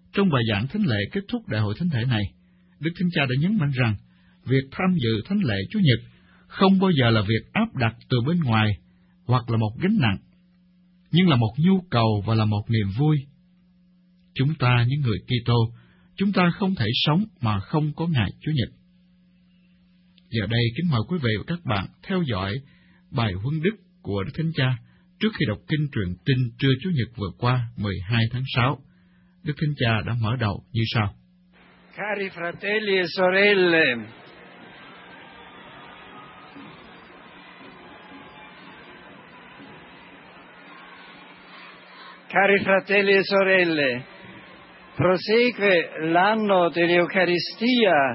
Trong bài giảng thánh lễ kết thúc đại hội thánh thể này, Đức Thánh Cha đã nhấn mạnh rằng việc tham dự thánh lễ Chúa Nhật không bao giờ là việc áp đặt từ bên ngoài hoặc là một gánh nặng, nhưng là một nhu cầu và là một niềm vui. Chúng ta, những người Kitô, chúng ta không thể sống mà không có ngày Chúa Nhật. Giờ đây, kính mời quý vị và các bạn theo dõi bài huấn đức của Đức Thánh Cha trước khi đọc kinh truyền tin trưa Chủ nhật vừa qua 12 tháng 6. Đức Thánh Cha đã mở đầu như sau. Cari fratelli e sorelle, cari fratelli e sorelle, prosegue l'anno dell'Eucaristia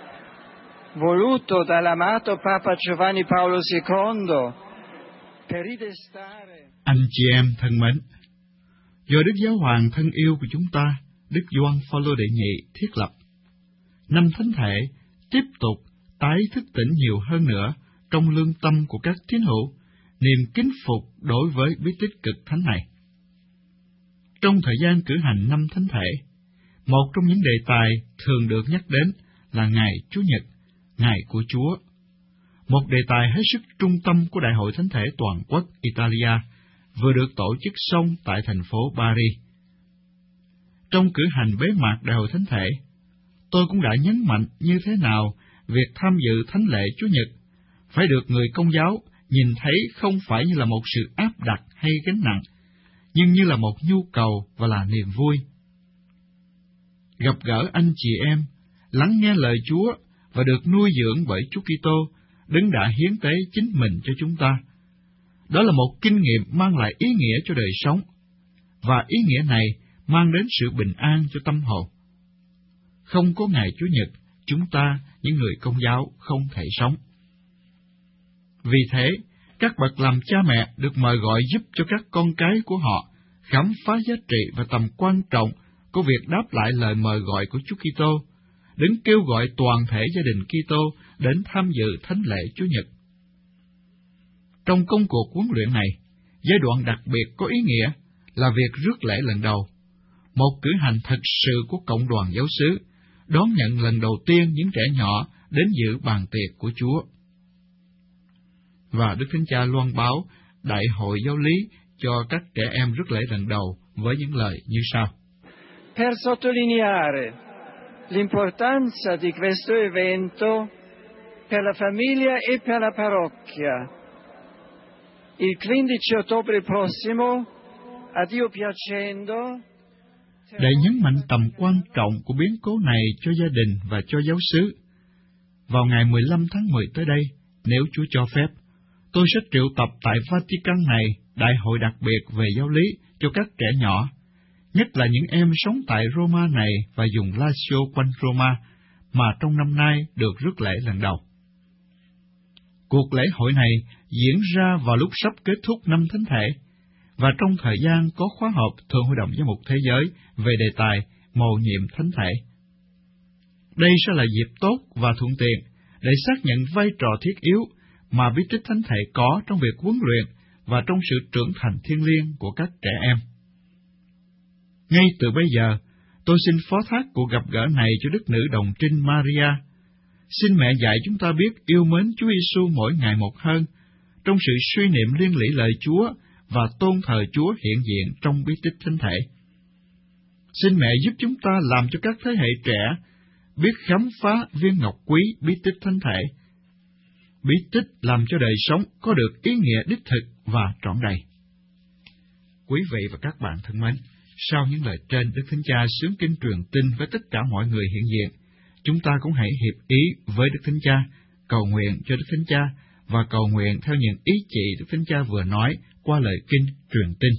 voluto dall'amato Papa Giovanni Paolo II per ridestare. Anh chị em thân mến, do Đức Giáo Hoàng thân yêu của chúng ta, Đức Gioan Phaolô đệ nhị thiết lập, năm thánh thể tiếp tục tái thức tỉnh nhiều hơn nữa trong lương tâm của các tín hữu niềm kính phục đối với bí tích cực thánh này. Trong thời gian cử hành năm thánh thể, một trong những đề tài thường được nhắc đến là Ngày Chủ nhật, Ngày của Chúa, một đề tài hết sức trung tâm của Đại hội Thánh thể toàn quốc Italia vừa được tổ chức xong tại thành phố Paris. Trong cử hành bế mạc Đại hội Thánh thể, tôi cũng đã nhấn mạnh như thế nào việc tham dự thánh lễ Chúa nhật phải được người Công giáo nhìn thấy không phải như là một sự áp đặt hay gánh nặng, nhưng như là một nhu cầu và là niềm vui. Gặp gỡ anh chị em, lắng nghe lời Chúa và được nuôi dưỡng bởi Chúa Kitô, Đấng đã hiến tế chính mình cho chúng ta. Đó là một kinh nghiệm mang lại ý nghĩa cho đời sống, và ý nghĩa này mang đến sự bình an cho tâm hồn. Không có ngày Chúa nhật, chúng ta, những người Công giáo, không thể sống. Vì thế, các bậc làm cha mẹ được mời gọi giúp cho các con cái của họ khám phá giá trị và tầm quan trọng của việc đáp lại lời mời gọi của Chúa Kitô, Đấng kêu gọi toàn thể gia đình Kitô đến tham dự thánh lễ Chúa nhật. Trong công cuộc huấn luyện này, giai đoạn đặc biệt có ý nghĩa là việc rước lễ lần đầu, một cử hành thật sự của cộng đoàn giáo xứ, đón nhận lần đầu tiên những trẻ nhỏ đến dự bàn tiệc của Chúa. Và Đức Thánh Cha loan báo Đại hội giáo lý cho các trẻ em rước lễ lần đầu với những lời như sau. Per sottolineare l'importanza di questo evento per la famiglia e per la parrocchia, il 15 ottobre prossimo, a Dio piacendo, để nhấn mạnh tầm quan trọng của biến cố này cho gia đình và cho giáo xứ. Vào ngày 15 tháng 10 tới đây, nếu Chúa cho phép, tôi sẽ triệu tập tại Vatican này đại hội đặc biệt về giáo lý cho các trẻ nhỏ, nhất là những em sống tại Roma này và vùng Lazio quanh Roma, mà trong năm nay được rước lễ lần đầu. Cuộc lễ hội này diễn ra vào lúc sắp kết thúc năm thánh thể, và trong thời gian có khóa họp Thượng Hội đồng Giám mục Thế giới về đề tài mầu nhiệm thánh thể. Đây sẽ là dịp tốt và thuận tiện để xác nhận vai trò thiết yếu mà bí tích thánh thể có trong việc huấn luyện và trong sự trưởng thành thiêng liêng của các trẻ em. Ngay từ bây giờ, tôi xin phó thác cuộc gặp gỡ này cho Đức Nữ Đồng Trinh Maria. Xin mẹ dạy chúng ta biết yêu mến Chúa Giêsu mỗi ngày một hơn, trong sự suy niệm liên lỉ lời Chúa và tôn thờ Chúa hiện diện trong bí tích thánh thể. Xin mẹ giúp chúng ta làm cho các thế hệ trẻ biết khám phá viên ngọc quý bí tích thánh thể. Bí tích làm cho đời sống có được ý nghĩa đích thực và trọn đầy. Quý vị và các bạn thân mến, sau những lời trên, Đức Thánh Cha xướng kinh truyền tin với tất cả mọi người hiện diện. Chúng ta cũng hãy hiệp ý với Đức Thánh Cha, cầu nguyện cho Đức Thánh Cha và cầu nguyện theo những ý chỉ Đức Thánh Cha vừa nói qua lời kinh truyền tin.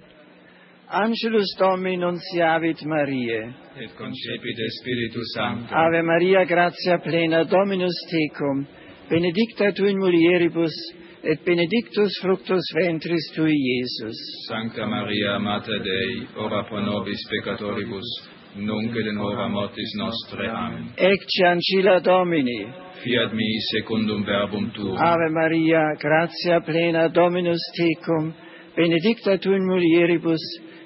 Angelus Domini nunciavit Mariae, et concepit Spiritus Sancto. Ave Maria, gratia plena, Dominus tecum, benedicta tu in mulieribus, et benedictus fructus ventris tui, Iesus. Sancta Maria, Mater Dei, ora pro nobis peccatoribus, nunc et in hora mortis nostre. Amen. Ecce ancilla Domini. Fiat mi secundum verbum tuum. Ave Maria, gratia plena, Dominus tecum, benedicta tu in mulieribus,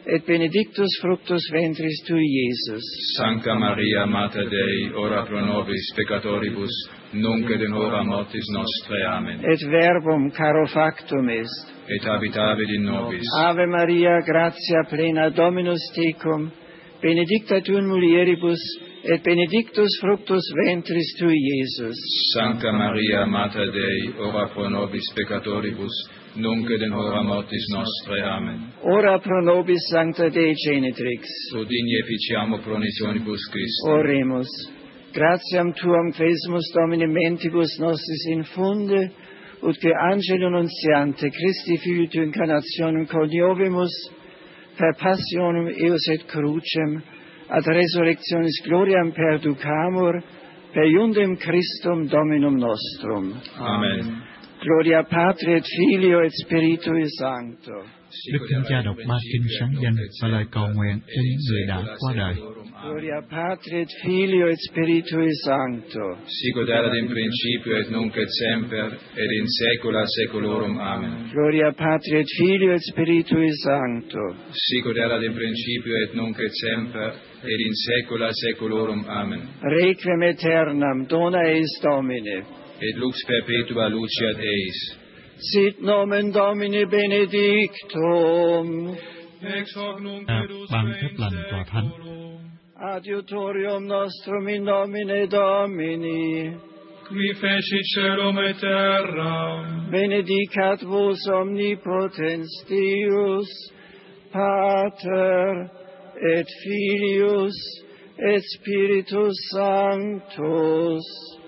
et benedictus fructus ventris tui, Iesus. Sancta Maria, Mater Dei, ora pro nobis peccatoribus, nunc et in hora mortis nostrae. Amen. Et verbum caro factum est. Et habitavit in nobis. Ave Maria, gratia plena, Dominus tecum, benedicta tu in mulieribus, et benedictus fructus ventris tui, Iesus. Sancta Maria, Mater Dei, ora pro nobis peccatoribus, nunc et in hora mortis nostrae. Amen. Ora pro nobis Sancta Dei Genitrix. Ut igne ficiamo pronitionibus Christi. Oremus. Gratiam tuam quesumus Domine mentibus nostris infunde, ut que angelo nuntiante Christi Filii tu incarnationem coniovimus, per passionum eos et crucem, ad resurrectionis gloriam perducamur, per iundem Christum Dominum nostrum. Amen. Gloria Patri et Filio et Spiritui Sancto. Đức Thánh Cha đọc ba kinh sáng danh và lời cầu nguyện cho những người đã qua đời. Gloria Patri et Filio et Spiritui Sancto. Sicut erat in principio et nunc et semper et in saecula saeculorum. Amen. Gloria Patri et Filio et Spiritui Sancto. Sicut erat in principio et nunc et semper et in saecula saeculorum. Amen. Requiem aeternam dona eis Domine. Et lux perpetua luceat eis. Sit nomen Domini benedictum. Ban phép lành tòa thánh. Adiutorium nostrum in nomine Domini. Qui fecit celum et terram. Benedicat vos omnipotens Deus, Pater et Filius et Spiritus Sanctus.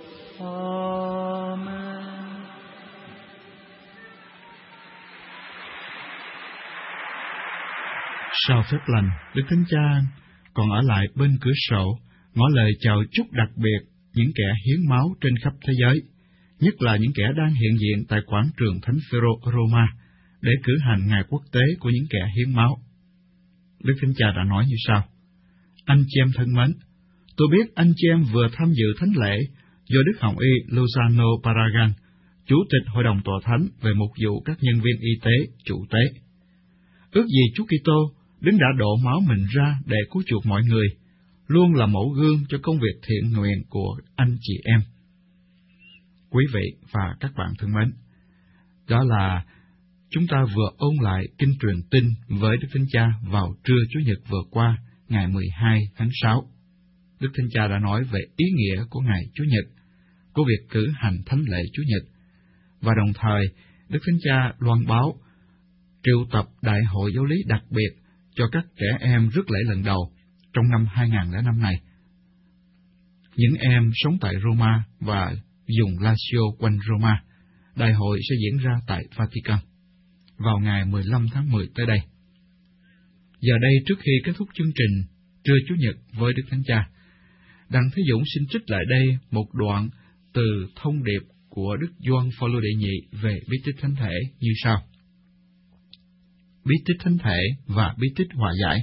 Amen. Sau phép lành, Đức Thánh Cha còn ở lại bên cửa sổ, ngỏ lời chào chúc đặc biệt những kẻ hiến máu trên khắp thế giới, nhất là những kẻ đang hiện diện tại quảng trường Thánh Phêrô ở Roma, để cử hành ngày quốc tế của những kẻ hiến máu. Đức Thánh Cha đã nói như sau: Anh chị em thân mến, tôi biết anh chị em vừa tham dự thánh lễ do Đức Hồng Y Lozano Barragan, Chủ tịch Hội đồng Tòa Thánh về mục vụ các nhân viên y tế, chủ tế. Ước gì Chúa Kitô, Đấng đã đổ máu mình ra để cứu chuộc mọi người, luôn là mẫu gương cho công việc thiện nguyện của anh chị em. Quý vị và các bạn thân mến, đó là chúng ta vừa ôn lại kinh truyền tin với Đức Thánh Cha vào trưa Chủ nhật vừa qua, ngày 12 tháng 6. Đức Thánh Cha đã nói về ý nghĩa của ngày Chủ nhật, của việc cử hành thánh lễ Chủ nhật, và đồng thời Đức Thánh Cha loan báo triệu tập đại hội giáo lý đặc biệt cho các trẻ em rước lễ lần đầu trong năm 2005 này. Những em sống tại Roma và vùng Lazio quanh Roma, đại hội sẽ diễn ra tại Vatican vào ngày 15 tháng 10 tới đây. Giờ đây, trước khi kết thúc chương trình trưa Chủ nhật với Đức Thánh Cha, Đặng Thế Dũng xin trích lại đây một đoạn từ thông điệp của Đức Gioan Phaolô đệ nhị về bí tích thánh thể như sau: Bí tích thánh thể và bí tích hòa giải.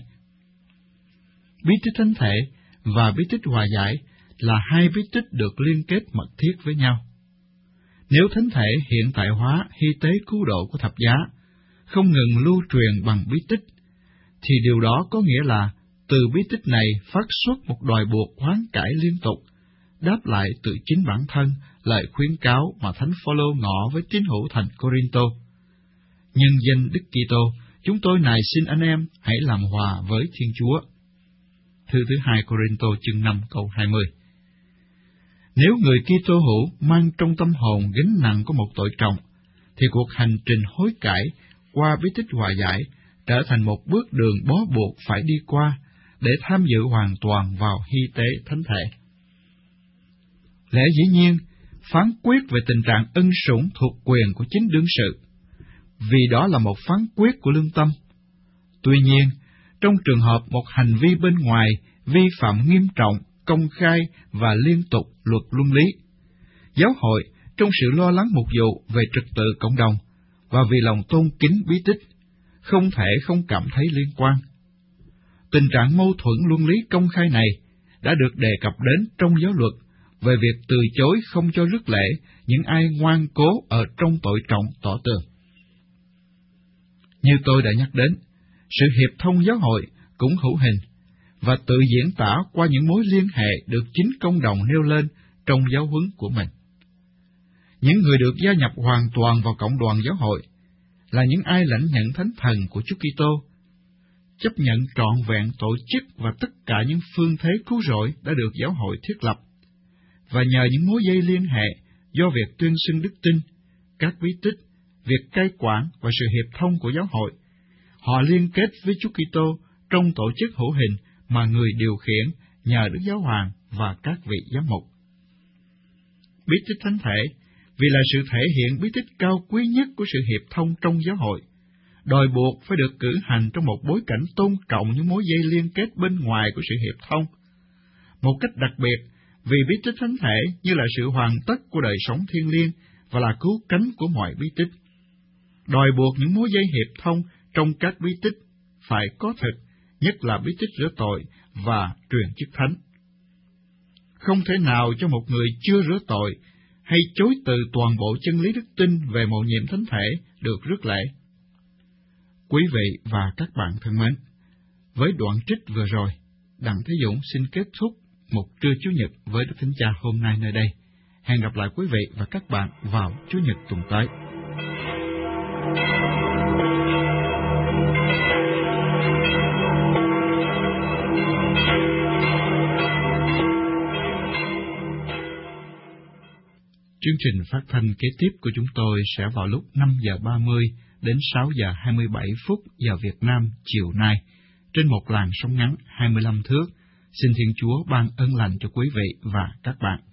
Bí tích thánh thể và bí tích hòa giải là hai bí tích được liên kết mật thiết với nhau. Nếu thánh thể hiện tại hóa hy tế cứu độ của thập giá không ngừng lưu truyền bằng bí tích, thì điều đó có nghĩa là từ bí tích này phát xuất một đòi buộc hoán cải liên tục, đáp lại từ chính bản thân lời khuyến cáo mà Thánh Phaolô ngỏ với tín hữu thành Cô-rinh-tô: Nhân danh Đức Kitô, chúng tôi nài xin anh em hãy làm hòa với Thiên Chúa. Thư thứ 2 Cô-rinh-tô chương 5 câu 20. Nếu người Kitô hữu mang trong tâm hồn gánh nặng của một tội trọng, thì cuộc hành trình hối cải qua bí tích hòa giải trở thành một bước đường bó buộc phải đi qua để tham dự hoàn toàn vào hy tế thánh thể. Lẽ dĩ nhiên, phán quyết về tình trạng ân sủng thuộc quyền của chính đương sự, vì đó là một phán quyết của lương tâm. Tuy nhiên, trong trường hợp một hành vi bên ngoài vi phạm nghiêm trọng, công khai và liên tục luật luân lý, giáo hội trong sự lo lắng mục vụ về trật tự cộng đồng và vì lòng tôn kính bí tích, không thể không cảm thấy liên quan. Tình trạng mâu thuẫn luân lý công khai này đã được đề cập đến trong giáo luật về việc từ chối không cho rước lễ những ai ngoan cố ở trong tội trọng tỏ tường. Như tôi đã nhắc đến, Sự hiệp thông giáo hội cũng hữu hình và tự diễn tả qua những mối liên hệ được chính công đồng nêu lên trong giáo huấn của mình. Những người được gia nhập hoàn toàn vào cộng đoàn giáo hội là những ai lãnh nhận Thánh Thần của Chúa Kitô, chấp nhận trọn vẹn tổ chức và tất cả những phương thế cứu rỗi đã được giáo hội thiết lập, và nhờ những mối dây liên hệ do việc tuyên xưng đức tin, các bí tích, việc cai quản và sự hiệp thông của giáo hội, họ liên kết với Chúa Kitô trong tổ chức hữu hình mà người điều khiển nhờ Đức Giáo Hoàng và các vị giám mục. Bí tích thánh thể, vì là sự thể hiện bí tích cao quý nhất của sự hiệp thông trong giáo hội, đòi buộc phải được cử hành trong một bối cảnh tôn trọng những mối dây liên kết bên ngoài của sự hiệp thông. Một cách đặc biệt, vì bí tích thánh thể như là sự hoàn tất của đời sống thiêng liêng và là cứu cánh của mọi bí tích, đòi buộc những mối dây hiệp thông trong các bí tích phải có thực, nhất là bí tích rửa tội và truyền chức thánh. Không thể nào cho một người chưa rửa tội hay chối từ toàn bộ chân lý đức tin về mầu nhiệm thánh thể được rước lễ. Quý vị và các bạn thân mến, với đoạn trích vừa rồi, Đặng Thế Dũng xin kết thúc một trưa Chủ nhật với Đức Thánh Cha hôm nay nơi đây. Hẹn gặp lại quý vị và các bạn vào Chủ nhật tuần tới. Chương trình phát thanh kế tiếp của chúng tôi sẽ vào lúc 5 giờ 30 đến 6 giờ 27 phút giờ Việt Nam chiều nay, trên một làn sóng ngắn 25 thước. Xin Thiên Chúa ban ơn lành cho quý vị và các bạn.